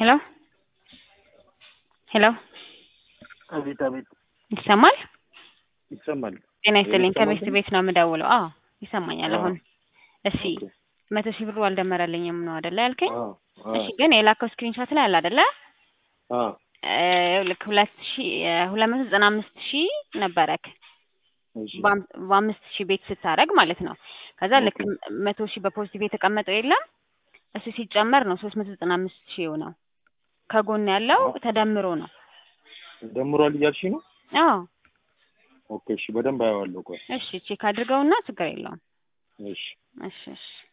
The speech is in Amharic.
Hello? Hello? አቤት አቤት ይሰማል? ይሰማል። ጤና ይስጥልኝ ይሰማል ከቤት ግን? ቤት ነው የምደውለው። አዎ ይሰማኛል አሁን። እሺ ኦኬ 100,000 ብሩ አልደመረልኝም ነው አይደለ ያልከኝ? አዎ እሺ ግን የላከው ስክሪንሾት ላይ አለ አይደለ? አዎ ልክ 295,000 ነበረክ እሺ በ5,000 ቤት ስታረግ ማለት ነው። ከዛ ልክ ኦኬ 100,000 በፖዚቲቭ የተቀመጠው የለም እሱ ሲጨመር ነው 395,000 ነው። ከጎን ያለው ተደምሮ ነው። ደምሯል እያልሽ ነው? አዎ ኦኬ እሺ በደንብ አየዋለሁ። ቆይ እሺ ቼክ አድርገውና ችግር የለውም። እሺ እሺ እሺ